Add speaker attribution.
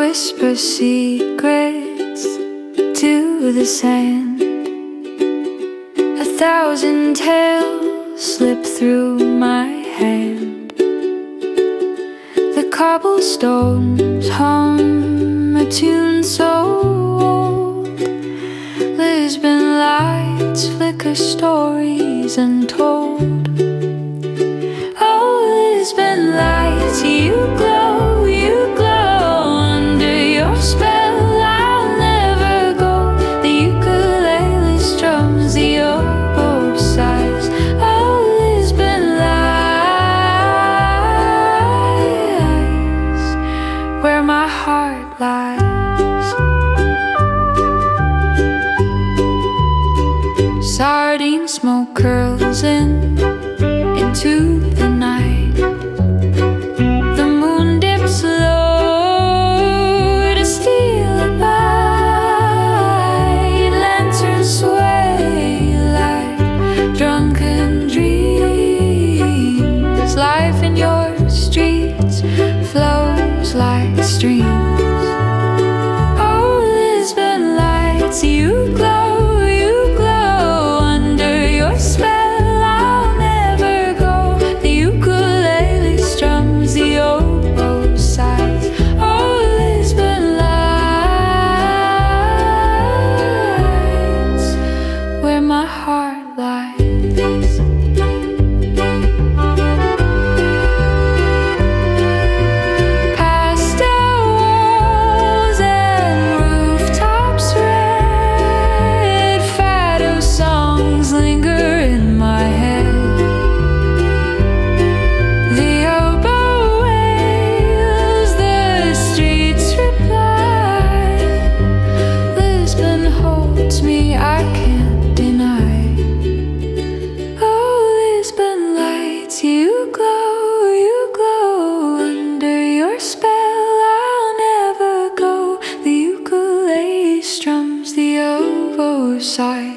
Speaker 1: whisper secrets to the sand. 1,000 tales slip through my hand. The cobblestones hum a tune so old. Lisbon lights flicker stories untold. Oh, Lisbon lights, you glow, you glow. Under your spell I'll never go. The ukulele strums, the oboe sighs. Oh, Lisbon lies, where my heart lies. Sardine smoke curls into the night. The moon dips low to steal a bite. Lanterns sway like drunken dreams. Life in your streets flows like streams. Oh, Lisbon lights, you glow. My heart lies. Pastel walls and rooftops red. Fado songs linger in my head. The oboe wails, the streets reply. Lisbon holds me, I can't deny. Oh, Lisbon lights, you glow under your spell. I'll never go. The ukulele strums, the oboe sighs.